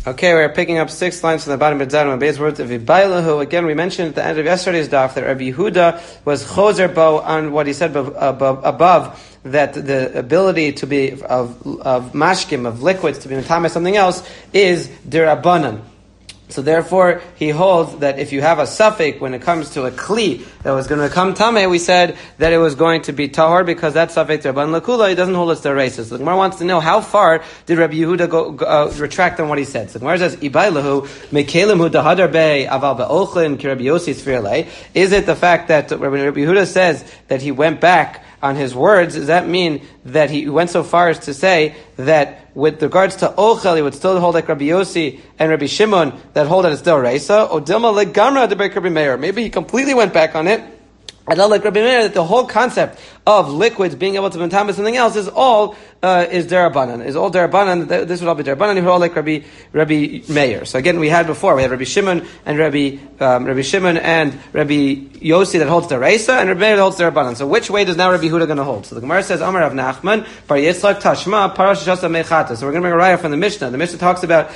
Okay, we're picking up 6 lines from the bottom of Zadim and base words of Ibailahu. Again, we mentioned at the end of yesterday's daf that Rabbi Yehuda was chozer bo on what he said above, that the ability to be of mashkim, of liquids, to be metame something else is derabanan. So therefore, he holds that if you have a suffix when it comes to a kli that was going to become tameh, we said that it was going to be tahor because that suffix Rabban Lakula, he doesn't hold us to races. So the Gemara wants to know how far did Rabbi Yehuda go retract on what he said. So the Gemara says, Ibailahu mekelim hu dahadar be aval be'ochlin ki Rabbi Yossi tzfirlei. Is it the fact that Rabbi Yehuda says that he went back on his words? Does that mean that he went so far as to say that with regards to Ochel, he would still hold like Rabbi Yossi and Rabbi Shimon that hold that it's D'oraisa? Or Dilma legamra de Rabbi Meir. Maybe he completely went back on it. I don't like Rabbi Meir that the whole concept of liquids being able to metame something else is all is derabanan. Is all derabanan. This would all be derabanan. He would all like Rabbi Meir. So again, we had Rabbi Shimon and Rabbi Shimon and Rabbi Yossi that holds deraisa, and Rabbi Meir that holds derabanan. So which way does now Rabbi Yehuda going to hold? So the Gemara says, Amar Rav Nachman Bar Yitzchak Tashma Parash Shasa Mechata. So we're going to bring a raya from the Mishnah. The Mishnah talks about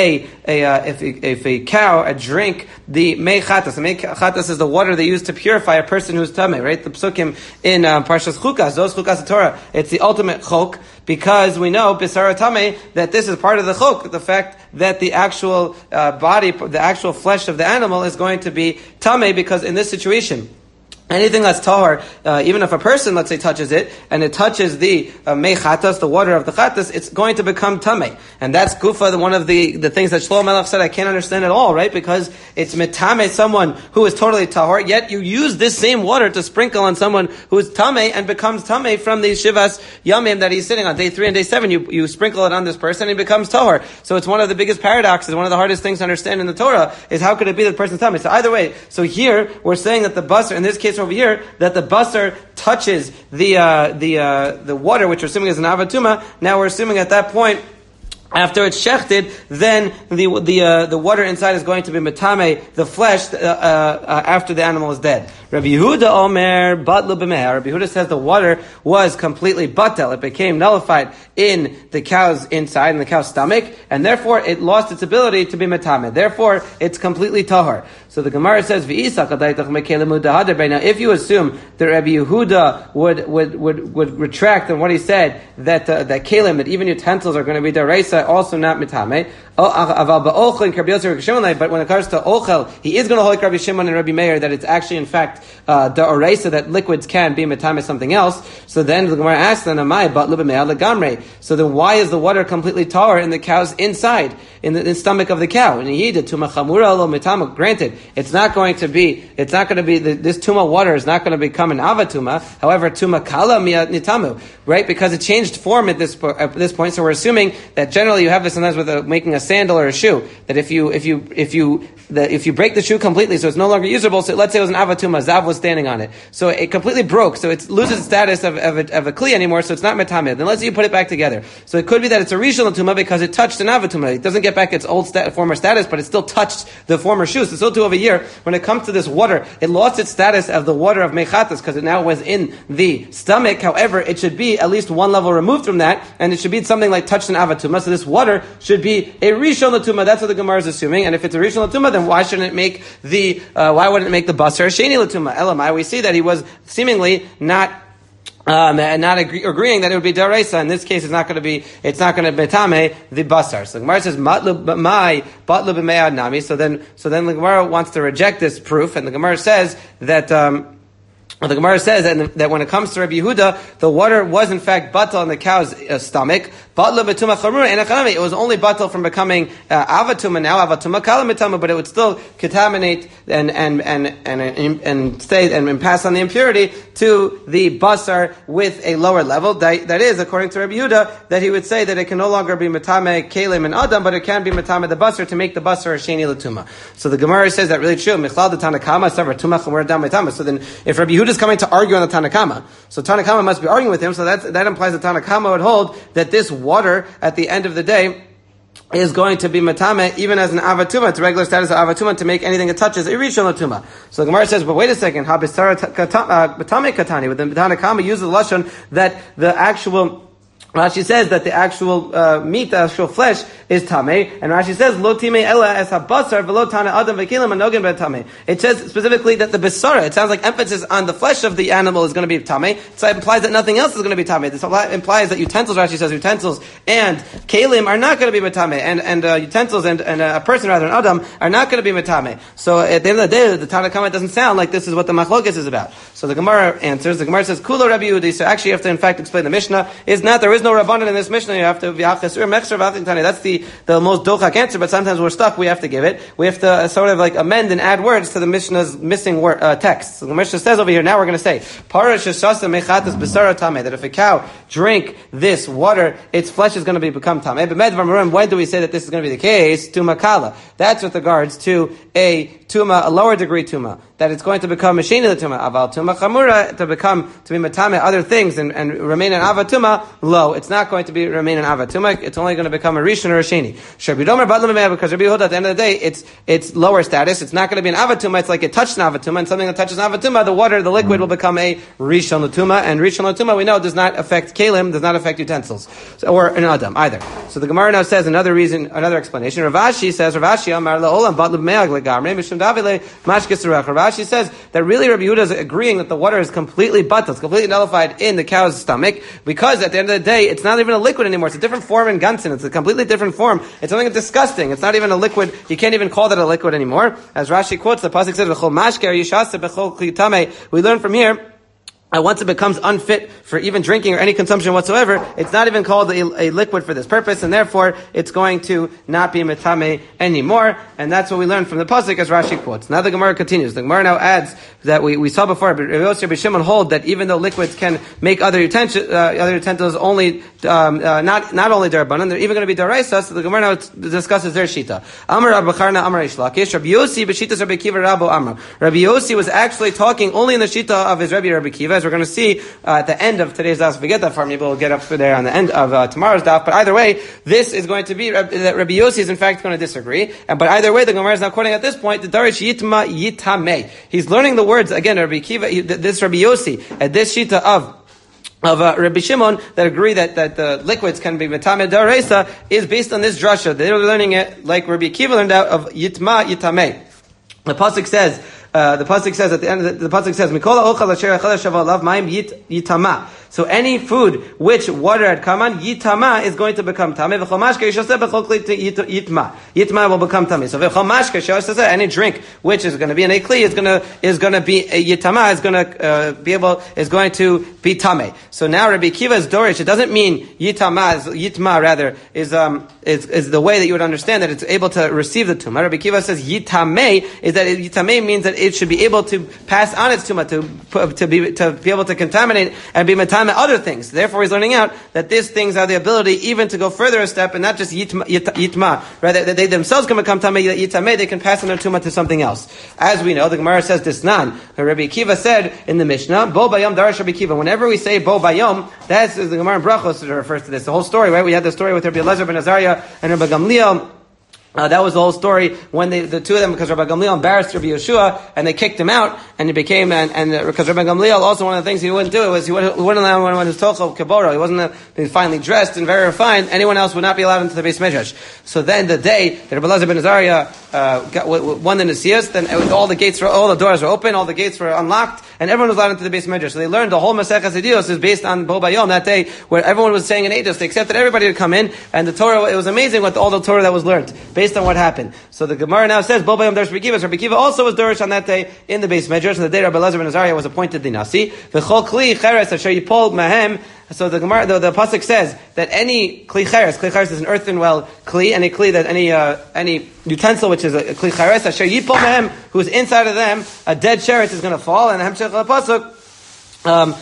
if a cow a drink the mechatas. The mechatas is the water they use to purify a person who's tameh. Right? The psukim in Parshas Chukas, those Chukas Torah. It's the ultimate chok, because we know Bisara Tameh that this is part of the chok, the fact that the actual body, the actual flesh of the animal is going to be tameh, because in this situation, anything that's tahor, even if a person, let's say, touches it, and it touches the mei chatas, the water of the chatas, it's going to become tameh. And that's gufa, one of the things that Shlomo Melech said, I can't understand at all, right? Because it's metame someone who is totally tahor, yet you use this same water to sprinkle on someone who is tameh and becomes tameh from the shivas yamim that he's sitting on. Day 3 and day 7, you sprinkle it on this person and he becomes tahor. So it's one of the biggest paradoxes, one of the hardest things to understand in the Torah, is how could it be that the person's tameh? So either way, so here, we're saying that the basar, in this case over here, that the basar touches the water, which we're assuming is an avatuma. Now we're assuming at that point, after it's shechted, then the water inside is going to be metame, the flesh, after the animal is dead. Rabbi Yehuda Omer batlu b'meher. Rabbi Yehuda says the water was completely batel. It became nullified in the cow's inside, in the cow's stomach, and therefore it lost its ability to be metame. Therefore, it's completely tahor. So the Gemara says, now if you assume that Rabbi Yehuda would retract on what he said, that kelim, that even utensils are going to be deraisa, also not mitame. But when it comes to ochel, he is going to hold Rabbi Shimon and Rabbi Meir that it's actually in fact deraisa, that liquids can be mitame something else. So then the Gemara asks, so then why is the water completely tar in the cow's inside, in the stomach of the cow? And granted, it's not going to be this tuma water is not going to become an avatuma. However, tuma kala nitamu, right? Because it changed form at this point. So we're assuming that generally you have this sometimes with making a sandal or a shoe. That if you break the shoe completely, so it's no longer usable. So let's say it was an avatuma, zav was standing on it, so it completely broke. So it loses its status of a kli anymore. So it's not metamid. Then let's say you put it back together. So it could be that it's a rishon latuma because it touched an avatuma. It doesn't get back its old former status, but it still touched the former shoes. So still too over here, when it comes to this water, it lost its status of the water of mechatas because it now was in the stomach. However, it should be at least one level removed from that, and it should be something like touched an avatuma. So this water should be a rishon latuma. That's what the Gemara is assuming. And if it's a rishon latuma, then why shouldn't it make why wouldn't it make the basar sheni latuma? Elamai, we see that he was seemingly not agreeing that it would be deraisa. In this case, it's not going to be betame the basar. So the Gemara says matlu batlu b'me'ad nami. So then the Gemara wants to reject this proof, and the Gemara says that. The Gemara says that when it comes to Rabbi Yehuda, the water was in fact batal in the cow's stomach. It was only batal from becoming avatuma now, avatuma kala mitama, but it would still contaminate and stay and pass on the impurity to the basar with a lower level. That is, according to Rabbi Yehuda, that he would say that it can no longer be mitame kelim and adam, but it can be mitame the basar to make the basar a sheni latuma. So the Gemara says that really true. Michlal the Tanakama savar tuma chamur dam mitama. So then, if Rabbi Yehuda is coming to argue on the Tanakama, so Tanakama must be arguing with him. So that implies that Tanakama would hold that this water at the end of the day is going to be matame even as an avatuma, it's regular status of avatuma, to make anything it touches a rishon latuma. So the Gemara says, but wait a second, habisara batame katani, with the Tanakama uses the lashon that the actual Rashi says that the actual meat, the actual flesh, is tamei, and Rashi says lo timei ela es habasar v'lo tana adam v'kilim anogin betamei. It says specifically that the besara, it sounds like emphasis on the flesh of the animal is going to be tamei. So it implies that nothing else is going to be tamei. This implies that utensils, Rashi says, utensils and kalim are not going to be metamei, and utensils and a person, rather, an adam, are not going to be metamei. So at the end of the day, the Tanna Kama doesn't sound like this is what the machlokes is about. So the Gemara answers. The Gemara says kulo Rabbi Yehudi. So actually, you have to in fact explain the Mishnah. There is no rabbanan in this Mishnah. You have to that's the most dochak answer, but sometimes we're stuck. We have to give it. We have to sort of like amend and add words to the Mishnah's missing text. So the Mishnah says over here. Now we're going to say that if a cow drink this water, its flesh is going to become tameh. When do we say that this is going to be the case? Tuma kala. That's with regards to a tuma, a lower degree tuma, that it's going to become mashini the tuma. Aval tuma chamura, to be matame other things and remain an avatuma. Low, it's not going to remain an avatuma. It's only going to become a rishon or a sheni. Because Rabbi Yehuda, at the end of the day, it's lower status. It's not going to be an avatuma. It's like it touched an avatuma, and something that touches an avatuma, the water, the liquid will become a rishon latuma, and rishon latuma we know does not affect kalim, does not affect utensils, or an adam either. So the Gemara now says another explanation. Rav Ashi says, Rashi says that really Rabbi Yehuda is agreeing that the water is completely batal, completely nullified in the cow's stomach, because at the end of the day, it's not even a liquid anymore. It's a different form in gansin. It's a completely different form. It's something disgusting. It's not even a liquid. You can't even call that a liquid anymore. As Rashi quotes, the pasuk says, "V'chol mashke yishase b'chol kli tamei." We learn from here, once it becomes unfit for even drinking or any consumption whatsoever, it's not even called a liquid for this purpose, and therefore it's going to not be metame anymore. And that's what we learned from the pasuk, as Rashi quotes. Now the Gemara continues. The Gemara now adds that we saw before, but Rabbi Yossi and Rabbi Shimon hold that even though liquids can make other utensils only not only derabanan, they're even going to be deraisa. So the Gemara now discusses their shita. Amar Abacharna Amar Reish Lakish. Rabbi Yossi b'shitas Rabbi Kiva Rabo Amar. Rabbi Yossi was actually talking only in the shita of his Rabbi Kiva. We're going to see at the end of today's daf. If we get that far, maybe we'll get up for there on the end of tomorrow's daf. But either way, this is going to be that Rabbi Yossi is in fact going to disagree. But either way, the Gemara is now quoting at this point the Darish Yitma Yitamei. He's learning the words again. Rabbi Kiva, this Rabbi Yossi, at this shita of Rabbi Shimon that agree that the liquids can be metamed daraisa is based on this drasha. They're learning it like Rabbi Kiva learned out of Yitma Yitamei. The pasuk says at the end of the pasuk says, "Mikola ochal asher achal shava alav mayim yitama." So any food which water had come on, yitama is going to become tameh. V'chol mashke yishaseh b'chol kli yitma. Yitma will become tameh. So v'chol mashke yishaseh, any drink which is going to be an ekli is going to be a yitama, is going to be tameh. So now Rabbi Kiva's dorish, it doesn't mean yitma rather is the way that you would understand that it's able to receive the tumah. Rabbi Kiva says yitameh is that yitameh means that it should be able to pass on its tumah, to be able to contaminate and be metameh other things. Therefore, he's learning out that these things have the ability even to go further a step and not just yitma, rather that they themselves can become tameh, yitameh, they can pass on their tumah to something else. As we know, the Gemara says disnan. Rabbi Kiva said in the Mishnah, bo bayom darash Rabbi Kiva. Whenever we say bo bayom, that's the Gemara in Brachos that refers to this. The whole story, right? We had the story with Rabbi Elazar ben Azariah and Rabbi Gamliel. That was the whole story when the two of them, because Rabbi Gamliel embarrassed Rabbi Yeshua and they kicked him out, and he became, and because Rabbi Gamliel, also one of the things he wouldn't do was he wouldn't allow anyone who's tochel kaboro. He wasn't finely dressed and very refined. Anyone else would not be allowed into the Beis Midrash. So then the day that Rabbi Elazar ben Azariah won the Nesias, then all the doors were open, all the gates were unlocked, and everyone was allowed into the Beis Midrash. So they learned the whole Maseches Edios is based on Bo Bayom that day, where everyone was saying an Eidos. They accepted everybody to come in, and the Torah, it was amazing what all the Torah that was learned based on what happened. So the Gemara now says, Bo Bayom Darish Rabbi Kiva. Rabbi Kiva also was Darish on that day in the Beis Midrash, on the day Rabbi Elazar ben Azariah was appointed the Nasi. V'chol kli cheres asher yipol mahem. So the Gemara, the pasuk says that any kli cheres is an earthen well kli, any kli that any utensil which is a kli cheres asher yipol mahem, who's inside of them, a dead sheretz is going to fall, and hemshech pasuk. That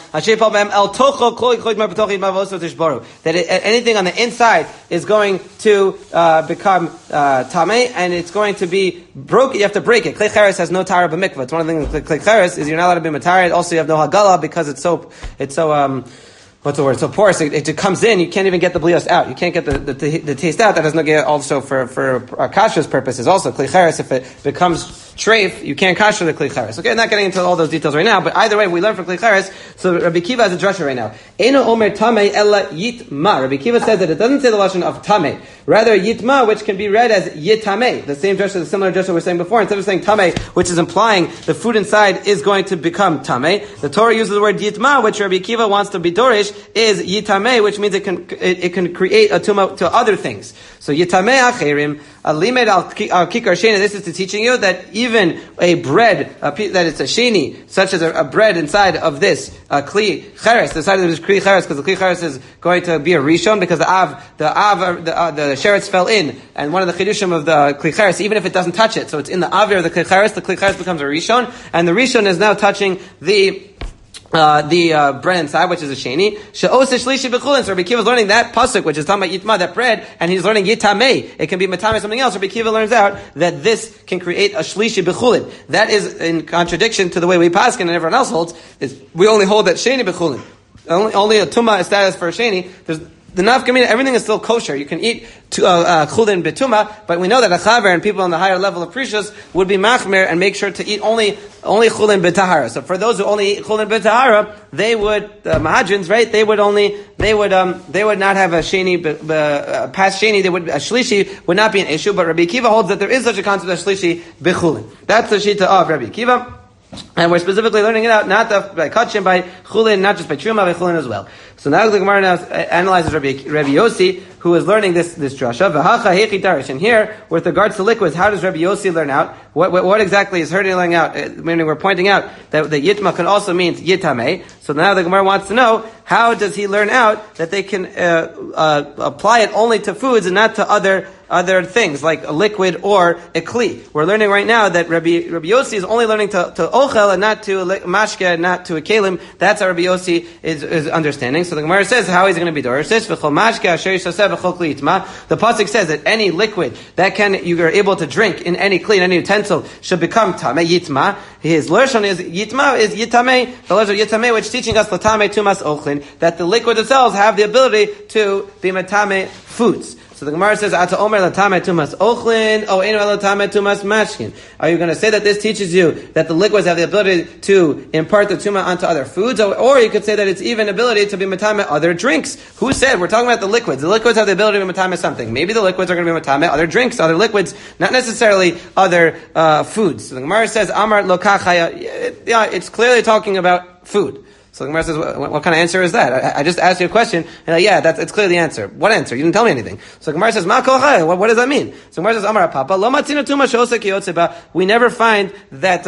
anything on the inside is going to become tamei, and it's going to be broken. You have to break it. Klei cheres has no tara b'mikvah. It's one of the things. Klei cheres is you're not allowed to be matarid. Also, you have no hagala because it's so what's the word? So porous. It comes in. You can't even get the blios out. You can't get the taste out. That does not get also for kashrus purposes. Also, klei cheres, if it becomes treif, you can't kasher the kli cheres. Okay, I'm not getting into all those details right now, but either way, we learn from kli cheres. So Rabbi Kiva has a drasha right now. Eino omer tamei ella yitma. Rabbi Kiva says that it doesn't say the lashon of tamei, rather yitma, which can be read as yitamei. The same drasha, the similar drasha we were saying before. Instead of saying tamei, which is implying the food inside is going to become tamei, the Torah uses the word yitma, which Rabbi Kiva wants to be dorish, is yitamei, which means it can create a tumah to other things. So yitamei acherim alimed al kikar sheni. This is to teaching you that even a bread that it's a sheni, such as a bread inside of this kli cheres, the side of this kli cheres, because the kli cheres is going to be a rishon, because the sheretz fell in, and one of the chidushim of the kli cheres, even if it doesn't touch it, so it's in the avir of the kli cheres becomes a rishon, and the rishon is now touching the bread inside, which is a sheni. She'oseh shlishi b'chulin. So Rabbi Kiva is learning that pasuk, which is talking about yitma, that bread, and he's learning yitamei. It can be matame something else. Rabbi Kiva learns out that this can create a shlishi b'chulin. That is in contradiction to the way we paskin and everyone else holds. We only hold that sheni b'chulin. Only a tumah is status for a sheni. There's the nafkamina, everything is still kosher. You can eat chulin betuma, but we know that a chaver and people on the higher level of precious would be machmer and make sure to eat only chulin betahara. So for those who only eat chulin betahara, they would mahadrins, right? They would not have a sheni past sheni. A shlishi would not be an issue. But Rabbi Kiva holds that there is such a concept as shlishi bechulin. That's the shita of Rabbi Kiva. And we're specifically learning it out, not by kachim, by chulin, not just by truma, by chulin as well. So now the Gemara now analyzes Rabbi Yossi, who is learning this drasha. V'hacha hechi darish. And here, with regards to liquids, how does Rabbi Yossi learn out? What exactly is her learning out? Meaning we're pointing out that the yitma can also mean yitamei. So now the Gemara wants to know, how does he learn out that they can apply it only to foods and not to other things, like a liquid or a kli? We're learning right now that Rabbi Yossi is only learning to ochel and not to mashke and not to a kelim. That's how Rabbi Yossi is understanding. So the Gemara says how he's going to be dorish. The pasuk says that any liquid that you are able to drink in any kli, in any utensil, should become tamei yitma. His lashon is yitma is yitamei. The lashon yitamei, which is teaching us latame tumas ochlin, that the liquids themselves have the ability to be matame foods. So the Gemara says, "Ata omer latame tumas ochlin, o eno latame tumas mashkin." Are you going to say that this teaches you that the liquids have the ability to impart the tumah onto other foods, or you could say that it's even ability to be matame other drinks? Who said? We're talking about the liquids. The liquids have the ability to be matame something. Maybe the liquids are going to be matame other drinks, other liquids, not necessarily other foods. So the Gemara says, "Amar lokachaya." Yeah, it's clearly talking about food. So the Gemara says, what kind of answer is that? I just asked you a question, and it's clearly the answer. What answer? You didn't tell me anything. So the Gemara says, Ma kol chai. What does that mean? So the Gemara says, Amar Papa, lo matzina tuma she'oseh kiyotzeba. We never find that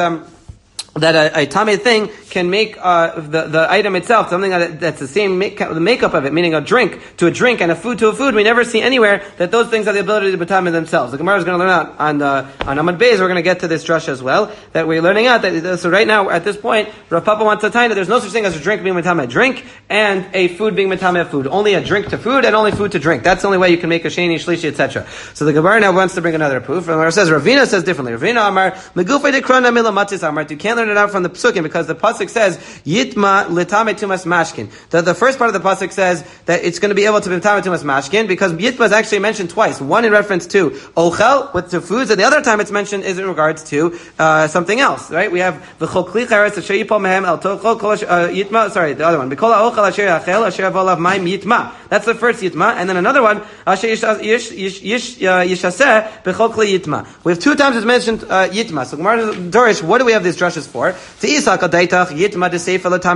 a tamei thing can make the item itself something that's the same the makeup of it, meaning a drink to a drink and a food to a food. We never see anywhere that those things have the ability to be tamei themselves. The Gemara is going to learn out on Amud Beis. We're going to get to this drasha as well, that we're learning out that. So right now at this point, Rav Papa wants to tell you that there's no such thing as a drink being tamei drink and a food being tamei food. Only a drink to food and only food to drink. That's the only way you can make a sheni, shlishi, etc. So the Gemara now wants to bring another proof. And says Ravina says differently. Ravina Amar megufay dekrona mila matzis Amar. You can't learn it out from the psukim, because the pasuk says yitma letame tumas mashkin. The first part of the pasuk says that it's going to be able to be letame tumas mashkin, because yitma is actually mentioned twice. One in reference to ochel, with the foods, and the other time it's mentioned is in regards to something else. Right? We have v'chol kli charetz asher yipol mehem el tochol kol yitma. Sorry, the other one. B'kol ha'ochel asher yachel asher yavol ma'im yitma. That's the first yitma, and then another one asher yishaseh b'chol kli yitma. We have two times it's mentioned yitma. So Gemara Dorish, what do we have these drushes for? To now, if you're going to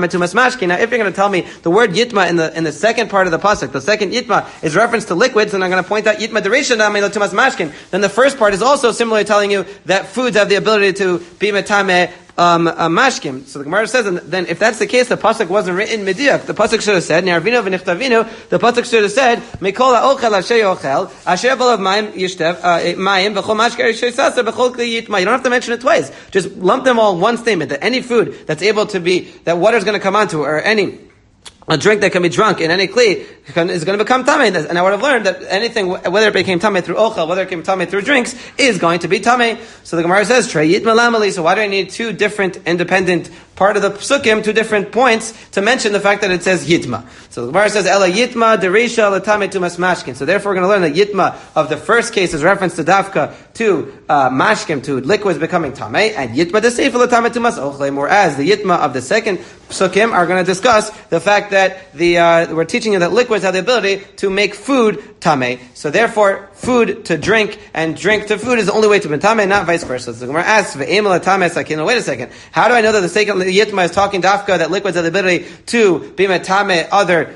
tell me the word yitma in the second part of the pasuk, the second yitma is reference to liquids, and I'm going to point out yitma dereisha tumas mashkin, then the first part is also similarly telling you that foods have the ability to be metame mashkim. So the Gemara says, and then if that's the case, the pasuk wasn't written mediak. The pasuk should have said, Ne'arvino v'nichtavino, the pasuk should have said, Mikol ha'ochel asher yochel, asher b'lav mayim yishtev, mayim, v'chol mashker asher yisasa, v'chol kli yitma. You don't have to mention it twice. Just lump them all in one statement, that any food that's able to be, that water is going to come onto, or a drink that can be drunk in any kli is going to become tamei. And I would have learned that anything, whether it became tamei through ochel, whether it became tamei through drinks, is going to be tamei. So the Gemara says, Trei yitma lamali. So why do I need two different independent part of the psukim, 2 different points to mention the fact that it says yitma. So the Gemara says, Ela yitma derisha latame tumas mashkin. So therefore we're going to learn that yitma of the first case is reference to dafka, to mashkim, to liquids becoming tamei, and yitma deseifa latame tumas ochle. Whereas the yitma of the second psukim are going to discuss the fact that we're teaching you that liquids have the ability to make food tamei. So therefore, food to drink and drink to food is the only way to be tamei, not vice versa. So the Gemara asks, wait a second. How do I know that the second yitma is talking dafka that liquids have the ability to be matame other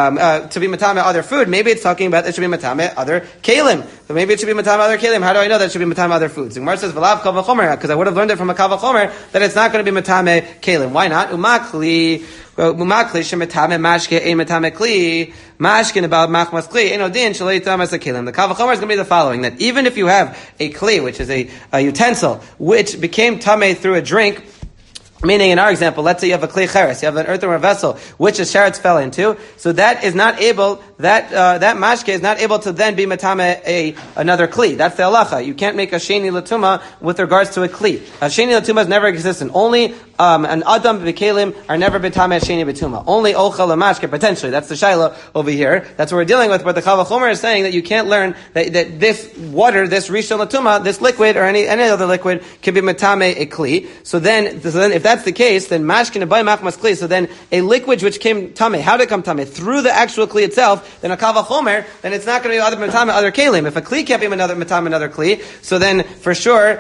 food? Maybe it's talking about it should be matame other kalim. But maybe it should be matame other kalim. How do I know that it should be matame other foods? The Gemara says v'lav kal v'chomer, because I would have learned it from a kal v'chomer that it's not going to be matame kalim. Why not? Umakli shemetame mashke ein matame kli mashkin about machmas kli ein odin shalei tamas kalim. The kal v'chomer is going to be the following: that even if you have a kli, which is a utensil, which became tamei through a drink. Meaning, in our example, let's say you have a kli cheres, you have an earthenware vessel, which the sheretz fell into, so that is not able, that mashke is not able to then be matame another kli. That's the halacha. You can't make a sheni latuma with regards to a kli. A sheni latuma is never existent. Only an adam b'kelim are never betame sheni betuma. Only ochel mashke potentially. That's the shaila over here. That's what we're dealing with. But the Kal V'chomer is saying that you can't learn that this water, this rishon latuma, this liquid or any other liquid can be matame a kli. So then if that's the case, then mashkin abai machmas kli. So then a liquid which came tame, how did it come tame? Through the actual kli itself. Then a kal v'chomer, then it's not going to be other matame other kalim. If a kli can't be matame another kli, so then for sure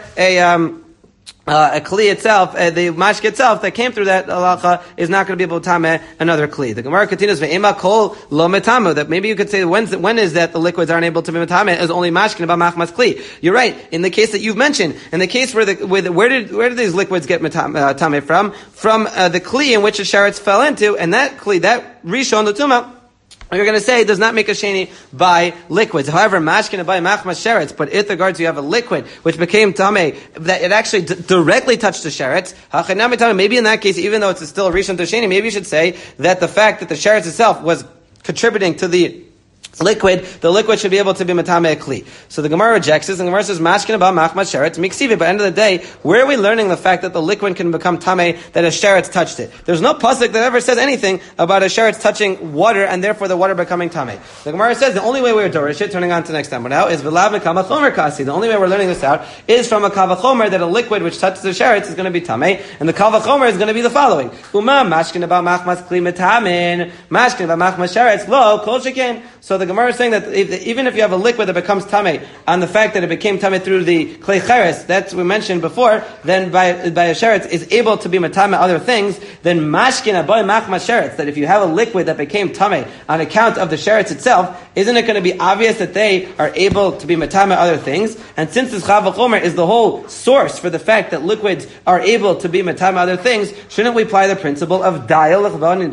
a kli itself, the mashke itself that came through that halacha is not going to be able to tame another kli. The Gemara continues ve'ema kol lo metamu, that maybe you could say when is that the liquids aren't able to be metame is only mashkin about machmas kli. You're right. In the case that you've mentioned, in the case where did these liquids get tame from? From the kli in which the sheretz fell into, and that kli, that rishon l'tuma, you're going to say it does not make a sheni by liquids. However, mashkin by machmas sheretz, but with regards to you have a liquid which became tamei, that it actually directly touched the sheretz. Maybe in that case, even though it's still a rishon to sheni, maybe you should say that the fact that the sheretz itself was contributing to the liquid should be able to be matame kli. So the Gemara rejects this, and the Gemara says, "Mashkin about machmas sheretz miksivi." But at the end of the day, where are we learning the fact that the liquid can become tamei that a sheretz touched it? There's no pasuk that ever says anything about a sheretz touching water and therefore the water becoming tamei. The Gemara says the only way we're dorish it, turning on to the next time now, is v'lav kal v'chomer kasi. The only way we're learning this out is from a kal v'chomer that a liquid which touches the sheretz is going to be tamei, and the kal v'chomer is going to be the following: Uma mashkin about machmas kli metamin, mashkin about machmas sheretz lo kol sheken. So the Gemara is saying that even if you have a liquid that becomes tamei on the fact that it became tamei through the klei cheres, that's we mentioned before, then by a sheretz is able to be matame other things, then mashkin aboy machmas sheretz, that if you have a liquid that became tamei on account of the sheretz itself, isn't it going to be obvious that they are able to be matame other things? And since this Kal V'chomer is the whole source for the fact that liquids are able to be matame other things, shouldn't we apply the principle of dial lavon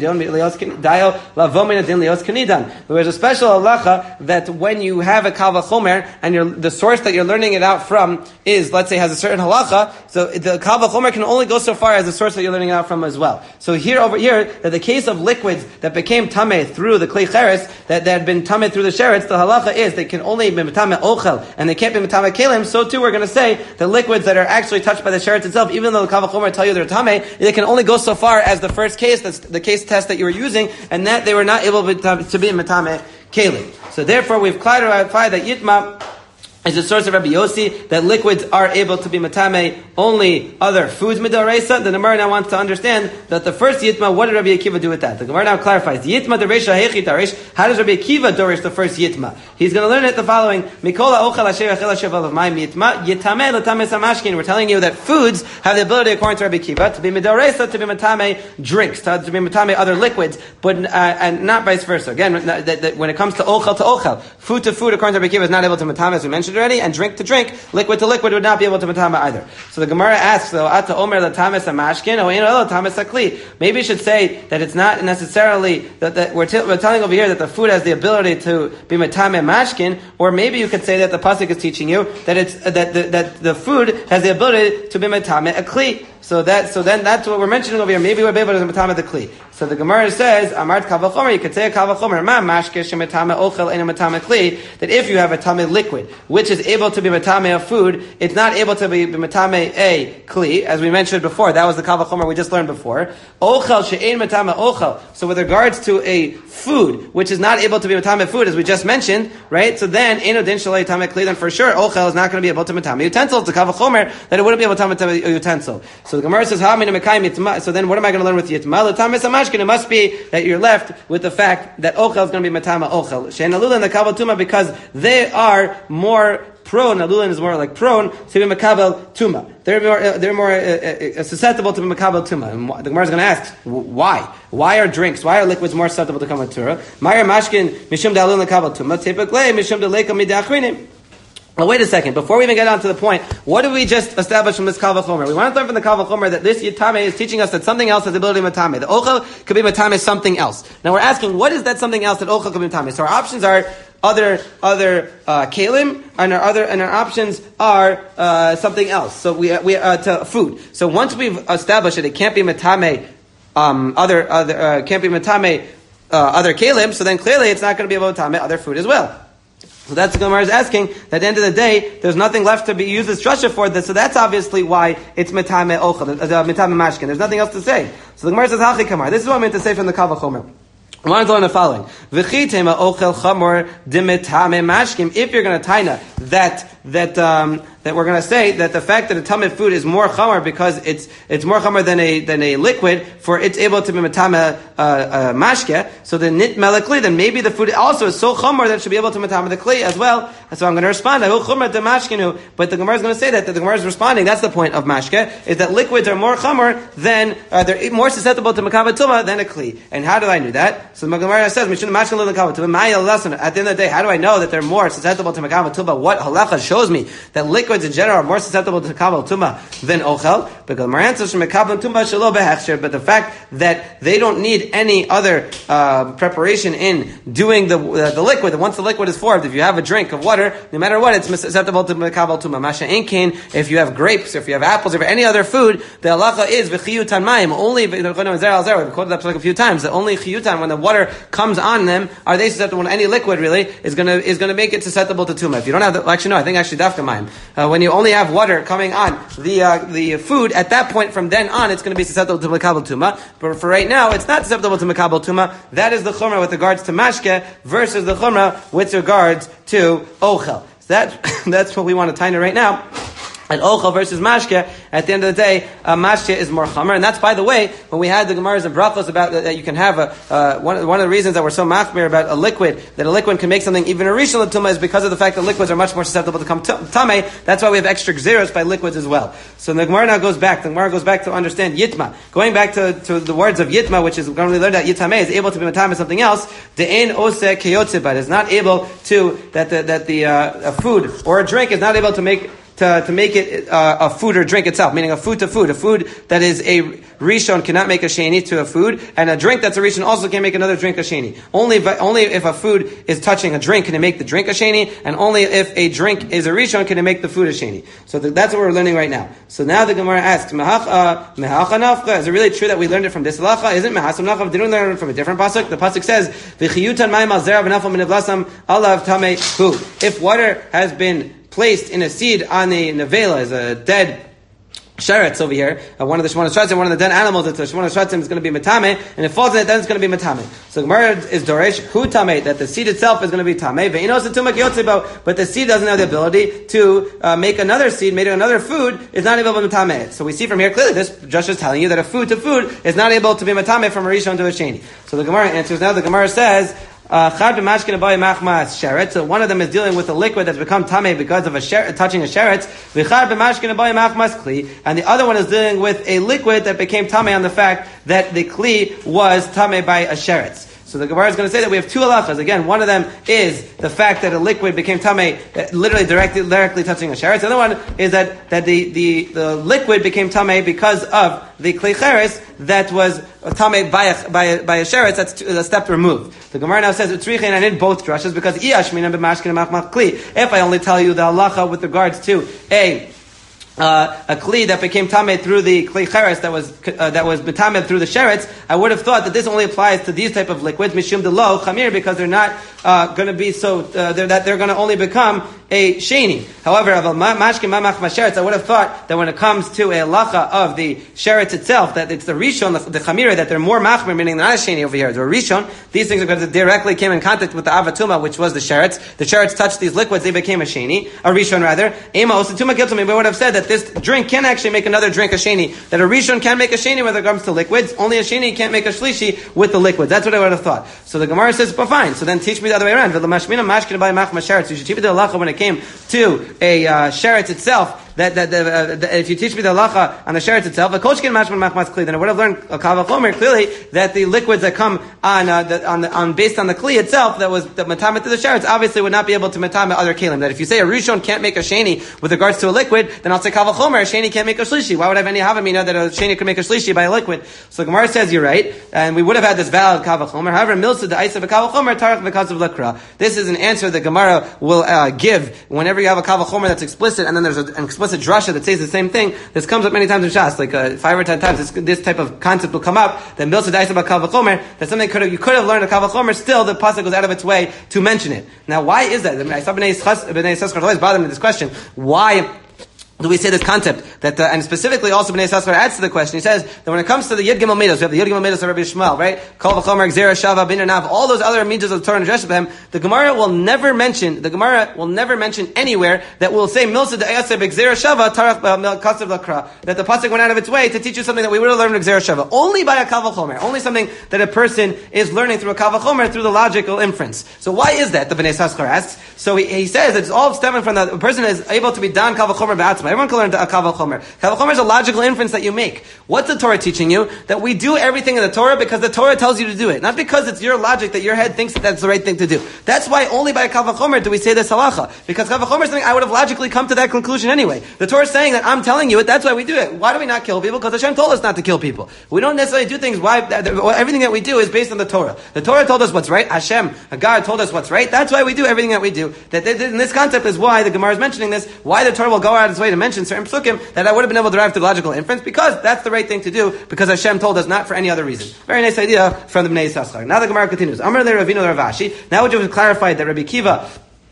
lios kanidan? There's a special halacha that when you have a Kal V'chomer and the source that you're learning it out from is, let's say, has a certain halacha, so the Kal V'chomer can only go so far as the source that you're learning it out from as well. So over here, that the case of liquids that became tamei through the klei cheres, that had been tamei through the sheretz, the halacha is they can only be tamei ochel and they can't be tamei kelim. So too, we're going to say the liquids that are actually touched by the sheretz itself, even though the Kal V'chomer tell you they're tamei, they can only go so far as the first case, that's the case test that you were using, and that they were not able to be tamei kelim. So therefore, we've clarified that yitma is the source of Rabbi Yossi, that liquids are able to be matame only other foods midaraisa. The Gemara now wants to understand that the first yitma, what did Rabbi Akiva do with that? The Gemara now clarifies. Yitma dereisha hechi tarish. How does Rabbi Akiva dorish the first yitma? He's going to learn it the following. Mikola ochel asher achel shevav of my yitma yitame l'tamei samashkin. We're telling you that foods have the ability, according to Rabbi Akiva, to be midaraisa, to be matame drinks, to be matame other liquids, but and not vice versa. Again, when it comes to ochel, food to food, according to Rabbi Akiva, is not able to matame, as we mentioned already, and drink to drink, liquid to liquid would not be able to matama either. So the Gemara asks, though, ata omer latames amashkin, o eno latames akli. Maybe you should say that it's not necessarily that we're telling over here that the food has the ability to be matame mashkin, or maybe you could say that the pasuk is teaching you that it's that the food has the ability to be matame akli. So then that's what we're mentioning over here. Maybe we're able to matame the kli. So the Gemara says, Amart kavachomer, you could say a kavachomer, ma mashke shematame ochel ena matame kli, that if you have a tame liquid, which is able to be matame a food, it's not able to be matame a kli, as we mentioned before. That was the kavachomer we just learned before. Ochel she'ein matame ochel. So with regards to a food, which is not able to be matame food, as we just mentioned, right? So then, eno din shalei tame kli, then for sure, ochel is not going to be able to matame utensil. It's a kavachomer that it wouldn't be able to matame a utensil. So the Gemara says, so then what am I going to learn with yitma? It must be that you're left with the fact that ochel is going to be matama ochel. Shein alula and the kabel tuma, because they are more prone. Alula is more like prone to be makabel tuma. They're more susceptible to be makabel tuma. And the Gemara is going to ask, why? Why are liquids more susceptible to come tura? Ma'ir mashkin mishum dalun lekabel tuma. Typically mishum deleka midachrinim. Well, wait a second. Before we even get on to the point, what did we just establish from this Kal V'chomer? We want to learn from the Kal V'chomer that this Yitame is teaching us that something else has the ability to Matame. The Ochel could be Matame something else. Now we're asking, what is that something else that Ochel could be Matame? So our options are other Kalim, and our options are something else. So we to food. So once we've established that it can't be Matame, can't be Matame other Kalim, so then clearly it's not going to be able to Matame other food as well. So that's what Gemara is asking. That at the end of the day, there's nothing left to be used as structure for this. So that's obviously why it's metame ochel, metame mashkin. There's nothing else to say. So the Gemara says hachi kamar. This is what I meant to say from the Kal V'chomer. I want to learn the following. V'chitema ochel chamor dimetame mashkim. If you're going to taina that we're going to say that the fact that a tamid food is more chamor because it's more chamor than a liquid, for it's able to be matame mashke. So the nit melekli, then maybe the food also is so chamor that it should be able to matame the kli as well. So I'm going to respond. But the Gemara is going to say that the Gemara is responding. That's the point of mashke, is that liquids are more chamor than they're more susceptible to makava tuma than a kli. And how do I know that? So the Gemara says, at the end of the day, how do I know that they're more susceptible to makava tuma? What halacha shows me that liquids in general are more susceptible to kabel tuma than ochel? Because but the fact that they don't need any other preparation in doing the liquid. Once the liquid is formed, if you have a drink of water, no matter what, it's susceptible to kabel tuma. Masha inkin, if you have grapes, or if you have apples, or if any other food, the halacha is v'chiyutan mayim. Only we've quoted that like a few times. That only chiyutan, when the water comes on them, are they susceptible? When any liquid really is going to make it susceptible to tuma. If you don't have I think dafka mayim. When you only have water coming on the food, at that point from then on, it's going to be susceptible to makabel tuma. But for right now, it's not susceptible to makabel tuma. That is the chumrah with regards to mashke versus the chumrah with regards to ochel. So that's what we want to tie in right now. And ochel versus mashke, at the end of the day, mashke is more chamer. And that's, by the way, when we had the Gemaras and Brachos about that you can have one of the reasons that we're so machmir about a liquid, that a liquid can make something even a rishon l'tumah, is because of the fact that liquids are much more susceptible to come tameh. That's why we have extra gzeros by liquids as well. So the Gemara now goes back. The Gemara goes back to understand yitma. Going back to the words of yitma, which is going to learn that yitameh is able to be matameh something else. De'en oseh keyotzibad is not able to, that the food or a drink is not able to make it a food or drink itself, meaning a food to food. A food that is a rishon cannot make a sheni to a food, and a drink that's a rishon also can't make another drink a sheni. Only if a food is touching a drink can it make the drink a sheni, and only if a drink is a rishon can it make the food a sheni. So that's what we're learning right now. So now the Gemara asks, mehacha nafcha, is it really true that we learned it from this halacha? Isn't mehasam nafcha? Didn't we learn it from a different pasuk? The pasuk says, v'chiyutan ma'im al zera v'nafal min avlasam alav tamei hu. If water has been placed in a seed on the nevela, as a dead sheretz over here, one of the shemona shratzim, one of the dead animals, it's a shemona shratzim, is going to be metame, and it falls in it, then it's going to be metame. So Gemara is doresh hu tameh, that the seed itself is going to be tameh, but the seed doesn't have the ability to make another seed, made another food, is not able to be metame. So we see from here clearly, this just is telling you that a food to food is not able to be metame from a rishon to a sheni. So the Gemara answers now. The Gemara says, so one of them is dealing with a liquid that's become tameh because of touching a sheretz, and the other one is dealing with a liquid that became tameh on the fact that the kli was tameh by a sheretz. So the Gemara is going to say that we have two halachas. Again, one of them is the fact that a liquid became tameh, literally directly touching a sheretz. The other one is that the liquid became tameh because of the kli cheres that was tameh by a sheretz. That's a step removed. The Gemara now says utzrichen, I need both drushes because if I only tell you the halacha with regards to a a kli that became tamed through the kli cheres that was tamed through the sheretz, I would have thought that this only applies to these type of liquids, mishum de lo chamir, because they're not going to be so that they're going to only become a sheni. However, mashkin mamach masheretz, I would have thought that when it comes to a halacha of the sheretz itself, that it's the rishon, the chamira, that they're more machmir, meaning they're not a sheni over here. They're rishon. These things are going to directly came in contact with the avatuma, which was the sheretz. The sheretz touched these liquids, they became a sheni, a rishon rather. Ema osatuma giltumi, we would have said that this drink can actually make another drink a sheni. That a rishon can make a sheni when it comes to liquids. Only a sheni can't make a shlishi with the liquids. That's what I would have thought. So the Gemara says, but fine. So then teach me the other way around. You should teach me the halacha when it came to a sheretz itself. That if you teach me the halacha on the sheretz itself, then I would have learned a kava chomer clearly that the liquids that come on based on the kli itself that was the matamet to the sheretz obviously would not be able to matamet other kelim. That if you say a rishon can't make a sheni with regards to a liquid, then I'll say kava chomer a sheni can't make a shlishi. Why would I have any havamina that a sheni could make a shlishi by a liquid? So the Gemara says you're right, and we would have had this valid kava chomer. However, milsa the isa kava chomer tarach because of lakra. This is an answer that Gemara will give whenever you have a kava chomer that's explicit, and then there's an explicit drasha that says the same thing. This comes up many times in Shas, like 5 or 10 times. This type of concept will come up. That milsa daisa about kava chomer. That something you could have learned a kava chomer. Still, the pasuk goes out of its way to mention it. Now, why is that? I saw Bnei Yisachar always bother me with this question. Why do we say this concept that, and specifically also Bnei Yisachar adds to the question. He says that when it comes to the Yid Gimel Midos, we have the Yid Gimel Midos of Rabbi Shmuel, right? Kol v'chomer, Gzera, Shava, Bin Nav, all those other midos of the Torah and Dreshabim. The Gemara will never mention anywhere that will say Milsa de'ayaseh b'Gzera Shava Tarach Kasav Lakra, that the pasuk went out of its way to teach you something that we would have learned in Gzera Shava. Only by a Kal v'chomer, only something that a person is learning through a Kal v'chomer through the logical inference. So why is that? The Bnei Yisachar asks. So he says it's all stemming from that a person is able to be dan Kal v'chomer b'atzma. Everyone can learn a Kal v'chomer. Kal v'chomer is a logical inference that you make. What's the Torah teaching you? That we do everything in the Torah because the Torah tells you to do it. Not because it's your logic that your head thinks that that's the right thing to do. That's why only by Kal v'chomer do we say this halacha. Because Kal v'chomer is something I would have logically come to that conclusion anyway. The Torah is saying that I'm telling you it, that's why we do it. Why do we not kill people? Because Hashem told us not to kill people. We don't necessarily do things, everything that we do is based on the Torah. The Torah told us what's right. Hashem, God told us what's right. That's why we do everything that we do. And this concept is why the Gemara is mentioning this, why the Torah will go out of its way to mention certain psukim that I would have been able to derive through logical inference, because that's the right thing to do, because Hashem told us, not for any other reason. Very nice idea from the Bnei Yisachar. Now the Gemara continues. Amar le Ravina le Ravashi. Now we just clarified that Rabbi Kiva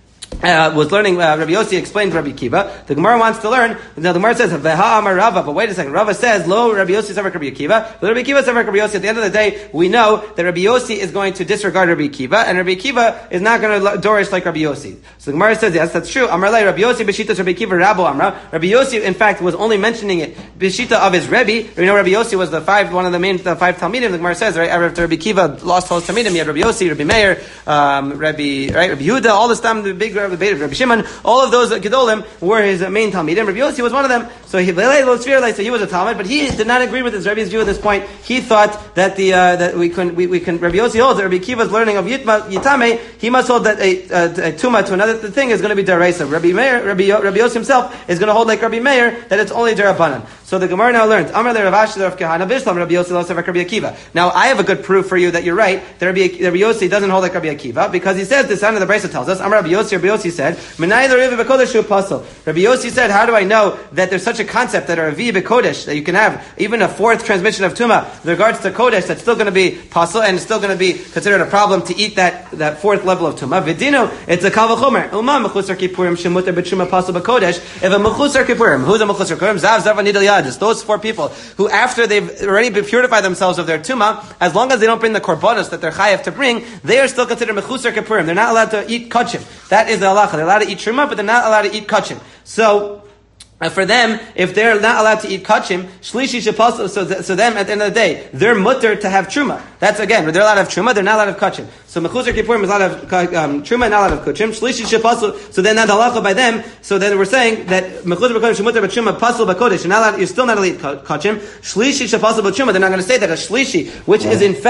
was learning, Rabbi Yossi explained Rabbi Kiva. The Gemara wants to learn. Now the Gemara says, Veha Amar Rava, but wait a second. Rava says, Lo, Rabbi Yossi Savak Rabbi Kiva. But Rabbi Kiva Savak Rabbi Yossi. At the end of the day, we know that Rabbi Yossi is going to disregard Rabbi Kiva, and Rabbi Kiva is not going to dorish like Rabbi Yossi. So the Gemara says, yes, that's true. Amar Le, Rabbi Yossi B'Shitas Rabbi Kiva Rabo Amra. Rabbi Yossi, in fact, was only mentioning it B'Shita of his Rebbe. You know, Rabbi Yossi was one of the main 5 Talmidim. The Gemara says, right, after Rabbi Kiva lost all his Talmidim, he had Rabbi Yossi, Rabbi Meir, Rabbi Yehuda, all this time, the big Rabbi Shimon. All of those Gedolim were his main Talmidim. Rabbi Yossi was one of them. So he was a Talmud, but he did not agree with his Rebbe's view at this point. He thought that that we can. Rabbi Yossi holds that Rabbi Kiva's learning of Yitame. He must hold that a Tuma to another thing is going to be Daraisa. Rabbi Yossi himself is going to hold like Rabbi Meir that it's only Darabanan. So the Gemara now learns. Amar le Rav Ashi of Kahana Bishlam Rabbi Yossi lo Sevek Rabbi Akiva. Now I have a good proof for you that you're right. That Rabbi Yossi doesn't hold like Rabbi Akiva because he says this. Under the Brisa tells us. Amar Rabbi Yossi said. Rabbi Yossi said, how do I know that there's such a concept that a Revi B'Kodesh, that you can have even a 4th transmission of Tumah with regards to Kodesh, that's still going to be pasul and it's still going to be considered a problem to eat that 4th level of Tumah. Vidino, it's a Kal v'chomer. Uma Mechusar Kippurim Shemuter B'Tumah pasul B'Kodesh. If a Mechusar Kippurim, who's a Mechusar Kippurim? Zav Anidal Yadis. Those 4 people who, after they've already purified themselves of their Tumah, as long as they don't bring the korbanos that they're chayav to bring, they are still considered Mechusar Kippurim. They're not allowed to eat kachim. That is the halacha. They're allowed to eat truma, but they're not allowed to eat kachim. So, for them, if they're not allowed to eat kachim, shlishi shepasel, so them, at the end of the day, they're mutter to have truma. That's again, they're allowed to have truma, they're not allowed to have kachim. So mechuzar kippurim is allowed to have truma, not allowed to have kachim. Shlishi shepasel, so then that halacha by them, so then we're saying that mechuzar b'kodesh shemutter b'truma pasel b'kodesh, you're still not allowed to eat kachim. Shlishi shepasel b'truma, they're not going to say that a shlishi, which is in fact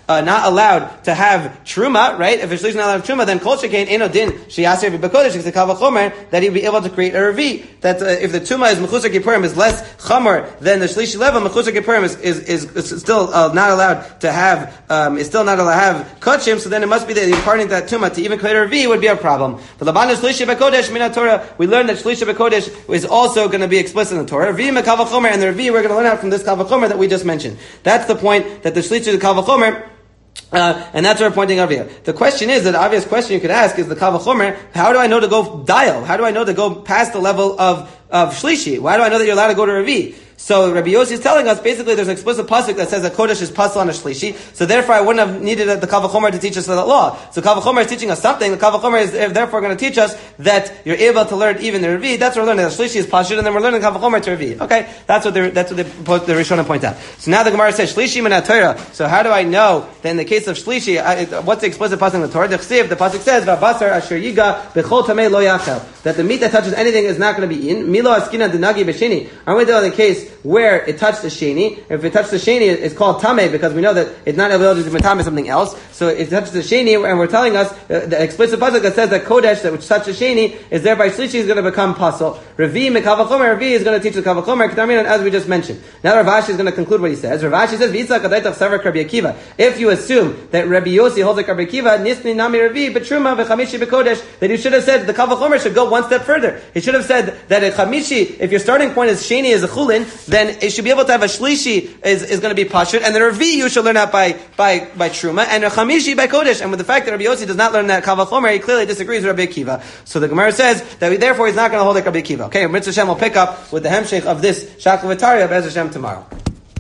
not allowed to have truma, right? If a shlishi is not allowed to have truma, then kol shekain eno din sheyaser b'kodesh, it's a kal v'chomer that he'd be able to create a revi. That if the truma is mechusar kippurim is less chamor than the shlishi level, mechusar kippurim is still not allowed to have is still not allowed to have kachim. So then it must be that imparting that truma to even create a revi would be a problem. But laban shlishi b'kodesh min Torah, we learned that shlishi b'kodesh is also going to be explicit in the Torah. Revi me kal v'chomer, and the revi we're going to learn out from this kal v'chomer that we just mentioned. That's the point, that the shlishi the kal v'chomer. And that's what we're pointing over here. The question is, that the obvious question you could ask is the kal v'chomer, how do I know to go dial? How do I know to go past the level of shlishi? Why do I know that you're allowed to go to revi? So Rabbi Yossi is telling us, basically there's an explicit pasuk that says that Kodesh is pasal on a shlishi, so therefore I wouldn't have needed the Kal V'chomer to teach us that law. So Kal V'chomer is teaching us something, the Kal V'chomer is therefore going to teach us that you're able to learn even the revi. That's what we're learning, that shlishi is pashut, and then we're learning Kal V'chomer to revi. Okay, that's what the Rishonim point out. So now the Gemara says, shlishi min ha-Torah, so how do I know that in the case of shlishi, what's the explicit pasuk in the Torah? The pasuk says, v'abasar asher yiga b'chol tamei lo yachel, that the meat that touches anything is not going to be in. Milo askina denagi b'sheni. Aren't we doing in the case where it touched the sheni? If it touched the sheni, it's called tameh, because we know that it's not able to be tameh something else. So it touches the sheni, and we're telling us the explicit pasuk that says that kodesh, that which touches the sheni, is thereby shlishi is going to become pasal. Revi me kal v'chomer, revi is going to teach the kal v'chomer, as we just mentioned. Now Rav Ashi is going to conclude what he says. Rav Ashi says, v'yitzak adaitach sever Rabbi Akiva. If you assume that Rabbi Yossi holds like Rabbi Akiva, nisni nami revi b'truma v'chamishi b'kodesh, then you should have said the kal v'chomer should go one step further. He should have said that a chamishi, if your starting point is sheni is a chulin, then it should be able to have a shlishi is going to be pashut, and the revi you should learn that by truma, and a chamishi by kodesh. And with the fact that Rabbi Yossi does not learn that kal v'chomer, he clearly disagrees with Rabbi Akiva. So the Gemara says that therefore he's not going to hold like Rabbi Akiva. Okay, Mitzvah Hashem will pick up with the hemshech of this Shakla V'Tarya Be'ez Hashem tomorrow.